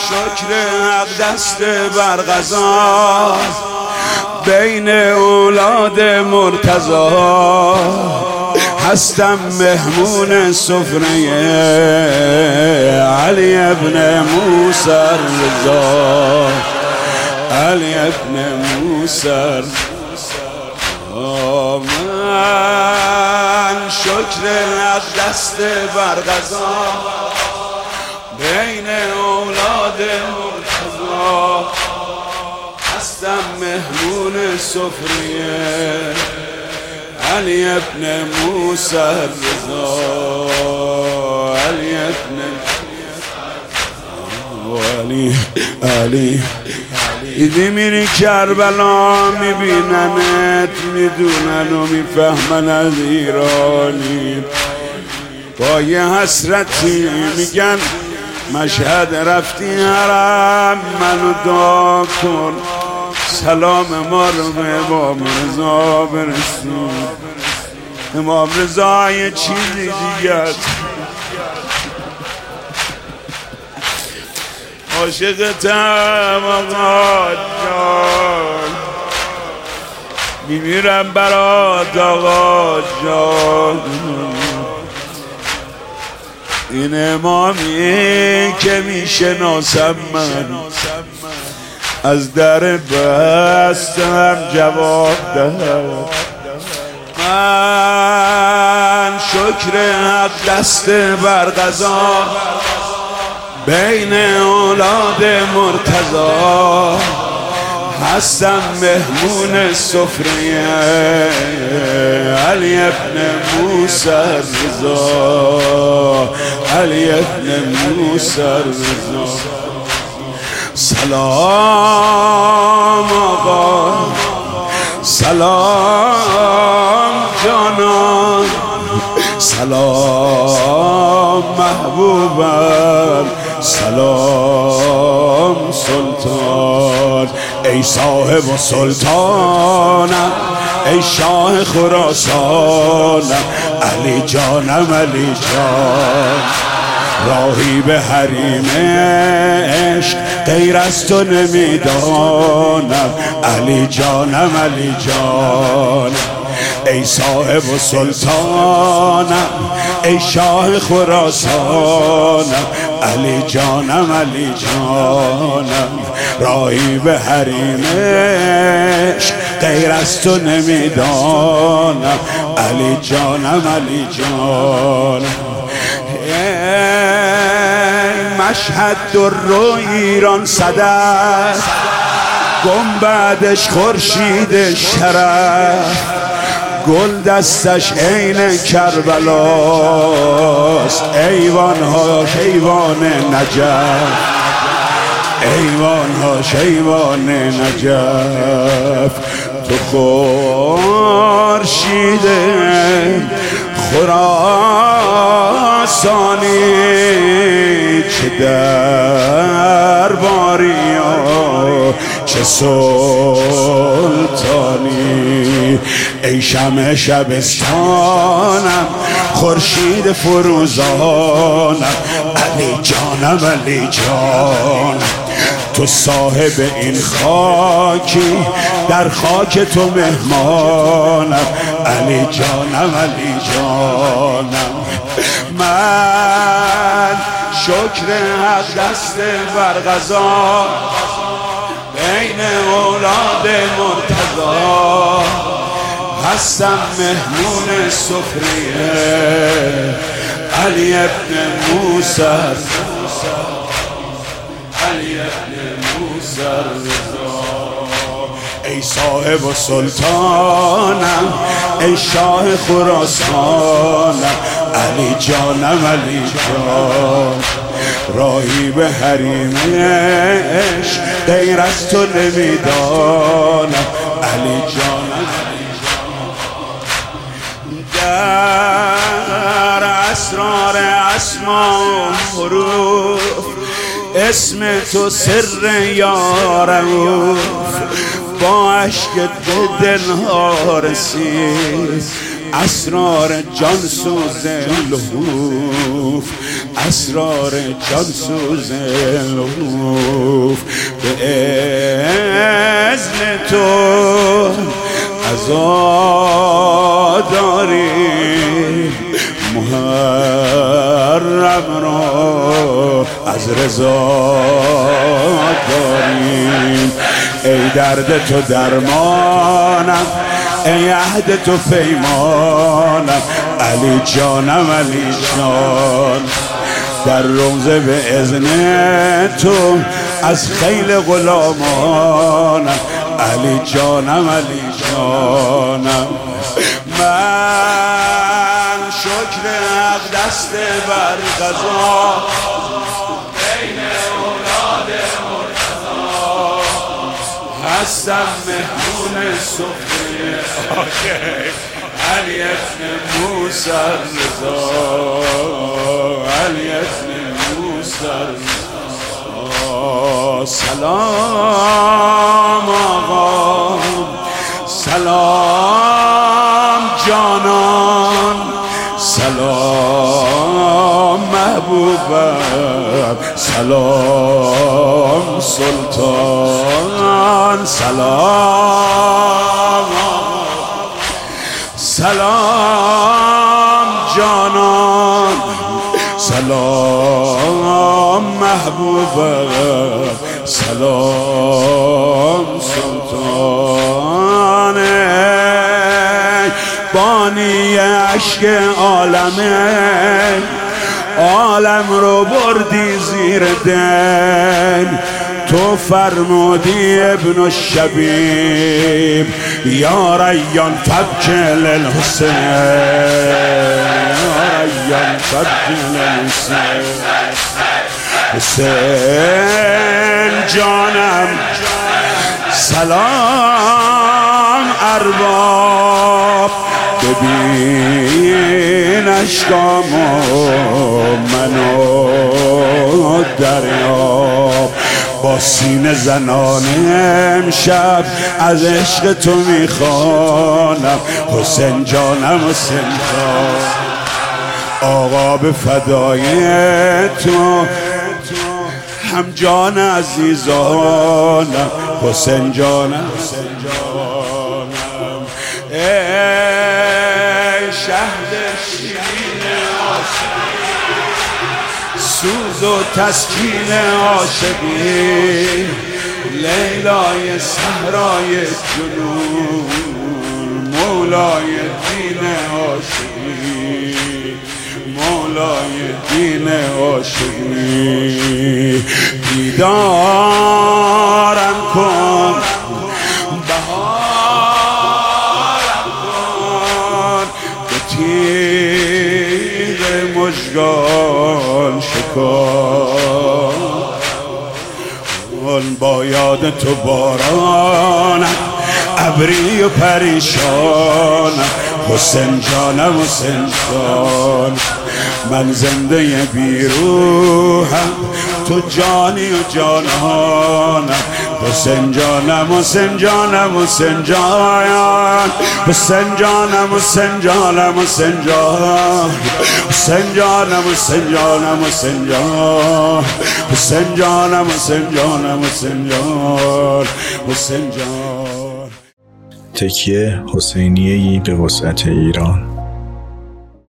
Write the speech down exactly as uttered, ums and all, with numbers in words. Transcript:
شکر حق دست بر قضا بین اولاد مرتضی هستم مهمون سفره علی ابن موسی رضا علی ابن موسی من شکر حق دست بر قضا بین اولاد مرتضی هستم مهمون سفره علی ابن موسی رضا علی ابن علی علی ایدی میری کربلا میبیننت میدونن و میفهمن از ایرانی با یه حسرتی میگن مشهد رفتی حرم منو دعا کن سلام ما رو به امام رضا برسون امام رضا یه چیزی دیگر عاشقتم آقا جان میمیرم برات آقا جان این امامی که میشناسم من از در بستم جواب ده من شکر حق دست بر قضا بین اولاد مرتضی هستم مهمون سفره علی ابن موسی رضا علی ابن موسی رضا سلام آقا سلام جانان سلام محبوبم سلام سلطان ای صاحب و سلطانم ای شاه خراسانم علی جانم علی جان راهی به حریم عشق غیر از تو نمیدانم علی جانم علی جانم ای صاحب و سلطانم ای شاه خراسانم علی جانم علی جانم راهی به حریم عشق غیر از تو نمیدانم علی جانم علی جانم مشهد در ایران صدف گنبدش خورشید شرف گل دستش عین کربلاست ایوان ها ایوان نجف ایوان ها ایوان نجف تو خورشید خراسانی چه درباری چه سلطانی ای شمع شبستانم خورشید فروزانم علی جانم علی جانم تو صاحب این خاکی در خاک تو مهمانم علی جانم علی جانم من شکر حق دست بر قضا بین اولاد مرتضی هستم مهمون سفره علی ابن موسی علی ابن موسی رضا ای صاحب و سلطانم ای شاه خراسانم علی جانم علی جان راهی به حریم عشق غیر از تو نمیدانم علی جانم علی جان در اسرار اسما و حروف اسم تو سر یارم با عشق دلها رسید اسرار جانسوز لحوف، اسرار جانسوز لحوف، به اذن تو عزاداری محرم را از رضا داریم. ای درد تو درمانم، ای عهد تو پیمانم، علی جانم علی جان، در روضه به اذن تو از خیل غلامانم، علی جانم علی جانم. من شکر حق دست بر قضا، بین اولاد مرتضی هستم مهمون سفره علی ابن موسی رضا، علی ابن موسی رضا. سلام آقا، سلام جانان، سلام محبوبم، سلام سلطان، سلام سلام جانان، سلام محبوبم، سلام سلطان. بانی عشق عالمه، عالم رو بردی زیر دل، تو فرمودی ابن الشبیب یا ریان فبکل الحسین، یا ریان فبکل الحسین. حسین جانم سلام ارباب، ببین اشکامو منو دریاب، با سینه زنان امشب از عشق تو میخوانم. حسین جانم حسین جان، آقا به فدای تو هم جان عزیزانم. حسین جانم حسین جانم، ای شهد شیرین عاشقی، سوز و تسکین عاشقی، لیلای صحرای جنون، مولای دین عاشقی، مولای دین عاشقی. دیدارم کن، بهارم کن، به تیغ مژگان شکن، با یاد تو بارانم، ابری و پریشانم. حسین جانم حسین جان، من زنده بیروحم، تو جانی و جانانم. حسین جانم حسین جانم حسین جان، حسین جانم حسین جانم حسین جان، حسین جانم حسین جانم حسین جان، حسین جانم حسین جانم حسین جان، حسین جان. تکیه حسینیه‌ای به وسعت ایران.